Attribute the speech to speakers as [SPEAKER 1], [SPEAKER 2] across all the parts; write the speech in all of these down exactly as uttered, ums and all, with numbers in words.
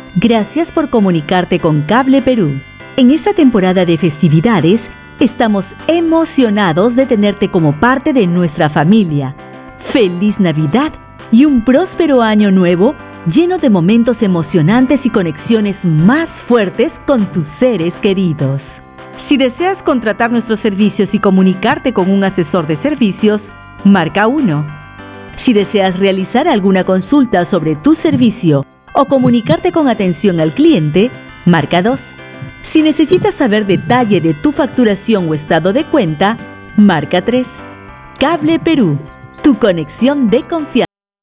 [SPEAKER 1] Gracias por comunicarte con Cable Perú. En esta temporada de festividades, estamos emocionados de tenerte como parte de nuestra familia. ¡Feliz Navidad y un próspero año nuevo lleno de momentos emocionantes y conexiones más fuertes con tus seres queridos! Si deseas contratar nuestros servicios y comunicarte con un asesor de servicios, marca uno. Si deseas realizar alguna consulta sobre tu servicio o comunicarte con atención al cliente, marca dos. Si necesitas saber detalle de tu facturación o estado de cuenta, marca tres. Cable Perú, tu conexión de confianza.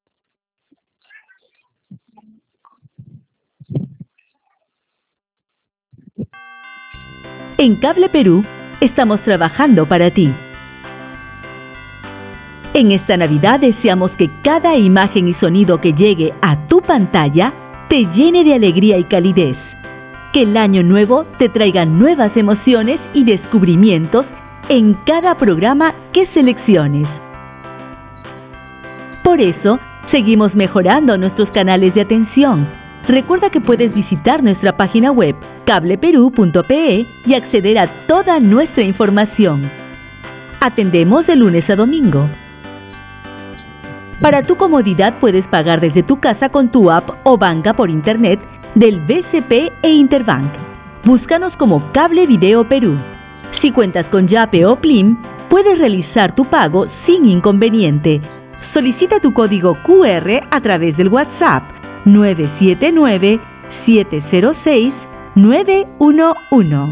[SPEAKER 1] En Cable Perú, estamos trabajando para ti. En esta Navidad deseamos que cada imagen y sonido que llegue a tu pantalla te llene de alegría y calidez. Que el año nuevo te traiga nuevas emociones y descubrimientos en cada programa que selecciones. Por eso, seguimos mejorando nuestros canales de atención. Recuerda que puedes visitar nuestra página web cable perú punto pe y acceder a toda nuestra información. Atendemos de lunes a domingo. Para tu comodidad puedes pagar desde tu casa con tu app o banca por internet del B C P e Interbank. Búscanos como Cable Video Perú. Si cuentas con Yape o Plim, puedes realizar tu pago sin inconveniente. Solicita tu código cu erre a través del WhatsApp nueve siete nueve, siete cero seis, nueve uno uno.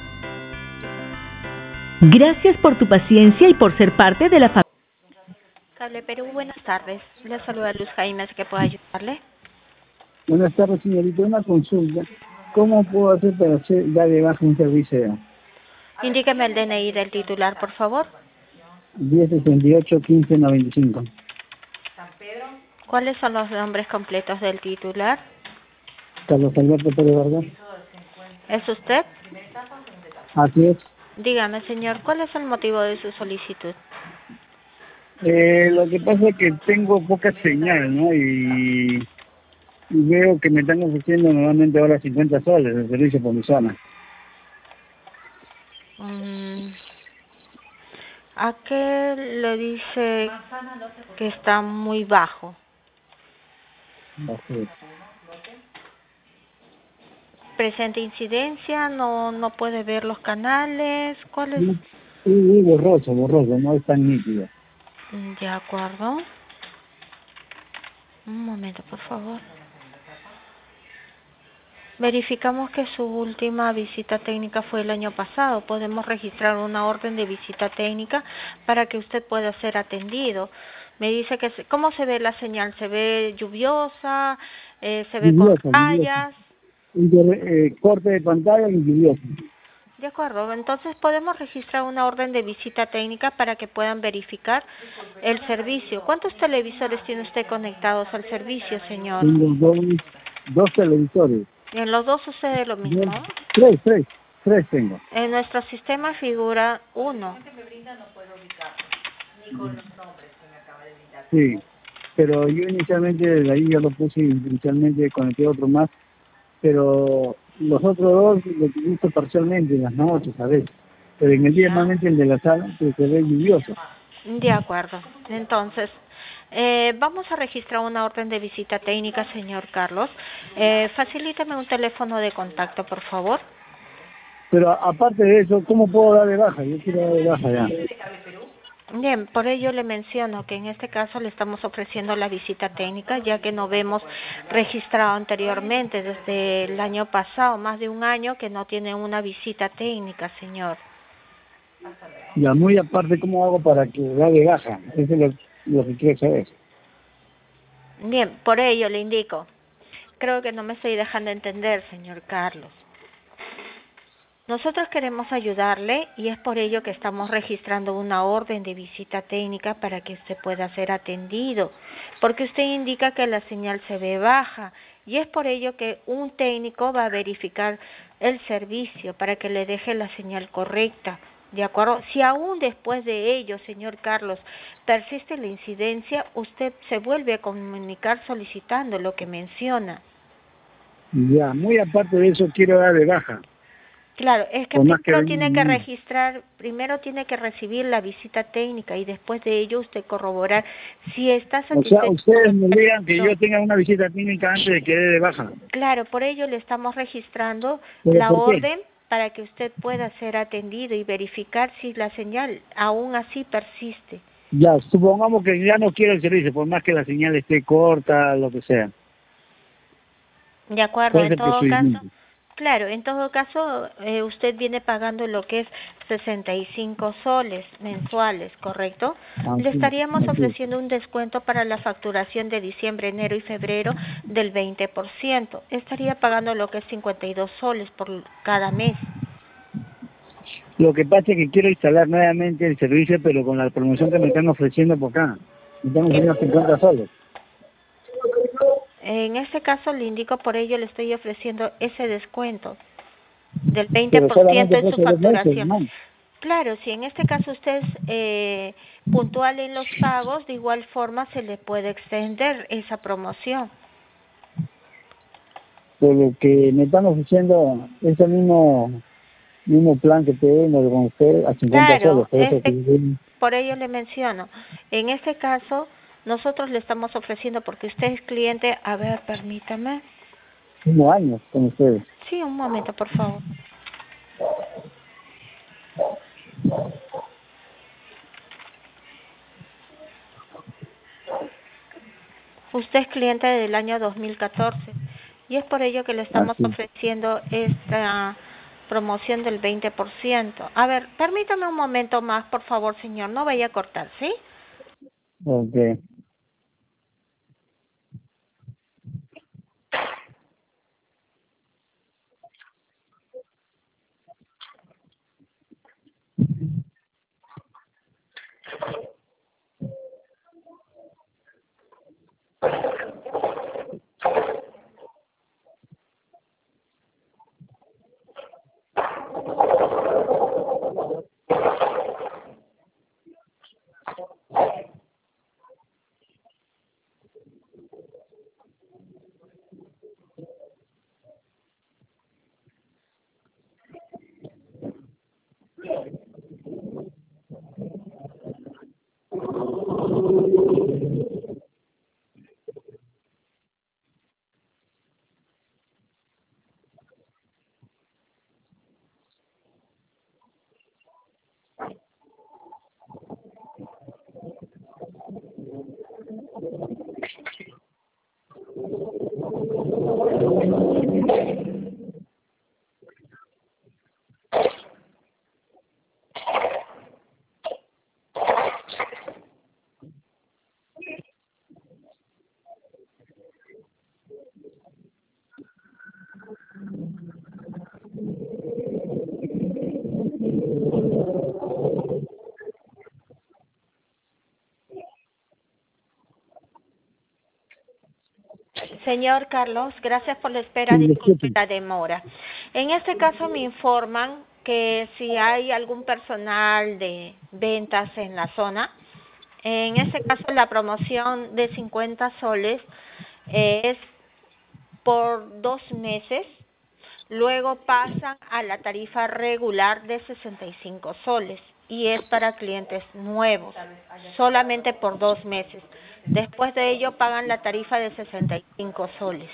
[SPEAKER 1] Gracias por tu paciencia y por ser parte de la familia.
[SPEAKER 2] Cable Perú, buenas tardes. Le saluda Luz Jaime, ¿que puedo ayudarle?
[SPEAKER 3] Buenas tardes, señorita. Una consulta. ¿Cómo puedo hacer para hacer, dar de baja un servicio?
[SPEAKER 2] Indíqueme el D N I del titular, por favor.
[SPEAKER 3] diez sesenta y ocho, quince noventa y cinco.
[SPEAKER 2] ¿Cuáles son los nombres completos del titular?
[SPEAKER 3] Carlos Alberto Pérez Vargas.
[SPEAKER 2] ¿Es usted?
[SPEAKER 3] Así es.
[SPEAKER 2] Dígame, señor, ¿cuál es el motivo de su solicitud?
[SPEAKER 3] Eh, lo que pasa es que tengo poca señal, ¿no? Y, y veo que me están ofreciendo normalmente ahora cincuenta soles de servicio por mi zona.
[SPEAKER 2] Mm, ¿A qué le dice que está muy bajo?
[SPEAKER 3] Así es.
[SPEAKER 2] ¿Presente incidencia? ¿No no puede ver los canales? ¿Cuál es?
[SPEAKER 3] Sí, sí, borroso, borroso, no es tan nítido.
[SPEAKER 2] De acuerdo. Un momento, por favor. Verificamos que su última visita técnica fue el año pasado. Podemos registrar una orden de visita técnica para que usted pueda ser atendido. Me dice que... Se, ¿cómo se ve la señal? ¿Se ve lluviosa? Eh, ¿Se ve
[SPEAKER 3] Lluviosa,
[SPEAKER 2] con rayas?
[SPEAKER 3] Inter, eh, corte de pantalla y lluvioso.
[SPEAKER 2] De acuerdo, entonces podemos registrar una orden de visita técnica para que puedan verificar el servicio. ¿Cuántos televisores tiene usted conectados al servicio, señor?
[SPEAKER 3] Tengo dos, dos televisores.
[SPEAKER 2] ¿En los dos sucede lo mismo?
[SPEAKER 3] Dos, tres, tres, tres tengo.
[SPEAKER 2] En nuestro sistema figura uno.
[SPEAKER 3] Sí, pero yo inicialmente desde ahí ya lo puse, inicialmente conecté otro más, pero los otros dos lo utilizo parcialmente en las noches a veces, pero en el día normalmente el de la sala pues, se ve lluvioso.
[SPEAKER 2] De acuerdo, entonces eh, vamos a registrar una orden de visita técnica, señor Carlos. Eh, facilítame un teléfono de contacto, por favor.
[SPEAKER 3] Pero aparte de eso, ¿cómo puedo dar de baja? Yo quiero dar de baja ya.
[SPEAKER 2] Bien, por ello le menciono que en este caso le estamos ofreciendo la visita técnica, ya que no vemos registrado anteriormente desde el año pasado, más de un año que no tiene una visita técnica, señor.
[SPEAKER 3] Ya, muy aparte, ¿cómo hago para que da de baja? Eso es lo, lo que quiero saber.
[SPEAKER 2] Bien, por ello le indico. Creo que no me estoy dejando entender, señor Carlos. Nosotros queremos ayudarle y es por ello que estamos registrando una orden de visita técnica para que usted pueda ser atendido, porque usted indica que la señal se ve baja y es por ello que un técnico va a verificar el servicio para que le deje la señal correcta. ¿De acuerdo? Si aún después de ello, señor Carlos, persiste la incidencia, usted se vuelve a comunicar solicitando lo que menciona.
[SPEAKER 3] Ya, muy aparte de eso, quiero dar de baja.
[SPEAKER 2] Claro, es que
[SPEAKER 3] Por más
[SPEAKER 2] primero
[SPEAKER 3] que...
[SPEAKER 2] tiene que registrar, primero tiene que recibir la visita técnica y después de ello usted corroborar si está
[SPEAKER 3] O sea,
[SPEAKER 2] satisfecho.
[SPEAKER 3] ustedes me digan que yo tenga una visita técnica antes de que dé de baja.
[SPEAKER 2] Claro, por ello le estamos registrando
[SPEAKER 3] ¿Pero
[SPEAKER 2] la
[SPEAKER 3] por qué?
[SPEAKER 2] orden para que usted pueda ser atendido y verificar si la señal aún así persiste.
[SPEAKER 3] Ya, supongamos que ya no quiero el servicio, por más que la señal esté corta, lo que sea.
[SPEAKER 2] De acuerdo,
[SPEAKER 3] ¿Cuál es
[SPEAKER 2] en
[SPEAKER 3] el
[SPEAKER 2] todo caso,
[SPEAKER 3] procedimiento?
[SPEAKER 2] claro, en todo caso eh, usted viene pagando lo que es sesenta y cinco soles mensuales, ¿correcto?
[SPEAKER 3] Ah,
[SPEAKER 2] Le
[SPEAKER 3] sí,
[SPEAKER 2] estaríamos
[SPEAKER 3] sí.
[SPEAKER 2] ofreciendo un descuento para la facturación de diciembre, enero y febrero del veinte por ciento. Estaría pagando lo que es cincuenta y dos soles por cada mes.
[SPEAKER 3] Lo que pasa es que quiero instalar nuevamente el servicio, pero con la promoción que me están ofreciendo por acá. Me están ofreciendo cincuenta soles.
[SPEAKER 2] En este caso le indico, por ello le estoy ofreciendo ese descuento del veinte
[SPEAKER 3] Pero
[SPEAKER 2] por ciento
[SPEAKER 3] solamente
[SPEAKER 2] en
[SPEAKER 3] por
[SPEAKER 2] su
[SPEAKER 3] esos dos meses,
[SPEAKER 2] facturación.
[SPEAKER 3] ¿no?
[SPEAKER 2] Claro, si en este caso usted es eh, puntual en los pagos, de igual forma se le puede extender esa promoción.
[SPEAKER 3] Por lo que me están ofreciendo ese mismo mismo plan que tengo con usted a cincuenta soles.
[SPEAKER 2] Claro,
[SPEAKER 3] Por eso
[SPEAKER 2] este,
[SPEAKER 3] que
[SPEAKER 2] por ello le menciono. En este caso, nosotros le estamos ofreciendo, porque usted es cliente, a ver, permítame.
[SPEAKER 3] tengo años con ustedes.
[SPEAKER 2] Sí, un momento, por favor. Usted es cliente del año dos mil catorce y es por ello que le estamos
[SPEAKER 3] Así.
[SPEAKER 2] ofreciendo esta promoción del veinte por ciento. A ver, permítame un momento más, por favor, señor, no vaya a cortar, ¿sí?
[SPEAKER 3] Ok.
[SPEAKER 2] Señor Carlos, gracias por la espera,
[SPEAKER 3] Sí, lo
[SPEAKER 2] disculpe
[SPEAKER 3] escucho.
[SPEAKER 2] la demora. En este caso me informan que si hay algún personal de ventas en la zona, en este caso la promoción de cincuenta soles eh, es por dos meses, luego pasan a la tarifa regular de sesenta y cinco soles y es para clientes nuevos, solamente por dos meses. Después de ello pagan la tarifa de sesenta y cinco soles.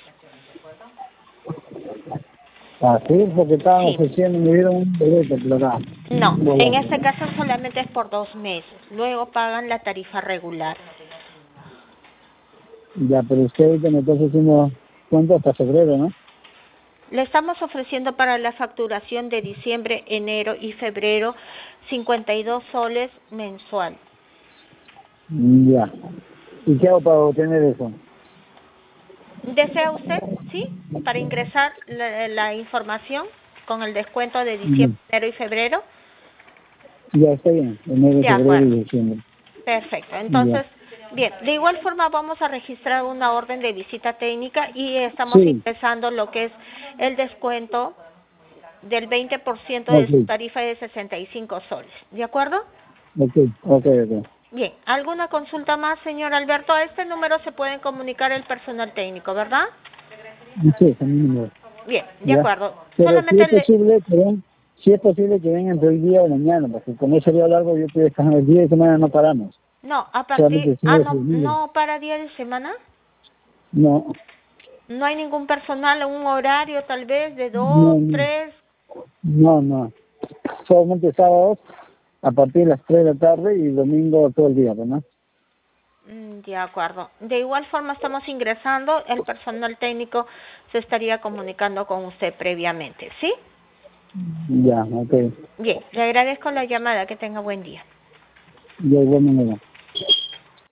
[SPEAKER 3] Así, porque estaban
[SPEAKER 2] Sí,
[SPEAKER 3] ofreciendo, me dieron un boleto, pero acá.
[SPEAKER 2] no,
[SPEAKER 3] Un
[SPEAKER 2] en
[SPEAKER 3] volante.
[SPEAKER 2] este caso solamente es por dos meses, luego pagan la tarifa regular.
[SPEAKER 3] Ya, pero usted ahorita me está ofreciendo cuánto hasta febrero, ¿no?
[SPEAKER 2] Le estamos ofreciendo para la facturación de diciembre, enero y febrero cincuenta y dos soles mensual.
[SPEAKER 3] Ya. ¿Y qué hago para obtener eso?
[SPEAKER 2] ¿Desea usted, sí, para ingresar la, la información con el descuento de
[SPEAKER 3] Ya,
[SPEAKER 2] diciembre, enero y febrero?
[SPEAKER 3] ya está bien, enero,
[SPEAKER 2] De
[SPEAKER 3] febrero
[SPEAKER 2] acuerdo.
[SPEAKER 3] y diciembre.
[SPEAKER 2] Perfecto.
[SPEAKER 3] Ya.
[SPEAKER 2] Entonces, bien, de igual forma vamos a registrar una orden de visita técnica y estamos
[SPEAKER 3] Sí,
[SPEAKER 2] ingresando lo que es el descuento del veinte por ciento de su
[SPEAKER 3] ok,
[SPEAKER 2] tarifa de sesenta y cinco soles. ¿De acuerdo?
[SPEAKER 3] ok, ok, ok.
[SPEAKER 2] Bien, ¿alguna consulta más, señor Alberto? A este número se pueden comunicar el personal técnico, ¿verdad?
[SPEAKER 3] Sí, es el mismo.
[SPEAKER 2] Bien, de
[SPEAKER 3] ¿ya?
[SPEAKER 2] acuerdo.
[SPEAKER 3] Pero
[SPEAKER 2] Solamente
[SPEAKER 3] si es posible que ven, si es posible que vengan entre hoy día o mañana, porque como es sería largo, yo estoy descansando el día de semana no paramos.
[SPEAKER 2] No, a
[SPEAKER 3] Solamente
[SPEAKER 2] partir...
[SPEAKER 3] el
[SPEAKER 2] Ah,
[SPEAKER 3] sábado y
[SPEAKER 2] no,
[SPEAKER 3] el domingo.
[SPEAKER 2] no para día de semana.
[SPEAKER 3] No,
[SPEAKER 2] No hay ningún personal en un horario tal vez de
[SPEAKER 3] no,
[SPEAKER 2] dos,
[SPEAKER 3] no,
[SPEAKER 2] tres.
[SPEAKER 3] no, no. Solamente sábados a partir de las tres de la tarde y domingo todo el día, ¿no?
[SPEAKER 2] Mm, De acuerdo. De igual forma estamos ingresando, el personal técnico se estaría comunicando con usted previamente, ¿sí?
[SPEAKER 3] Ya, ok.
[SPEAKER 2] Bien, le agradezco la llamada, que tenga buen día.
[SPEAKER 3] Ya, igual manera.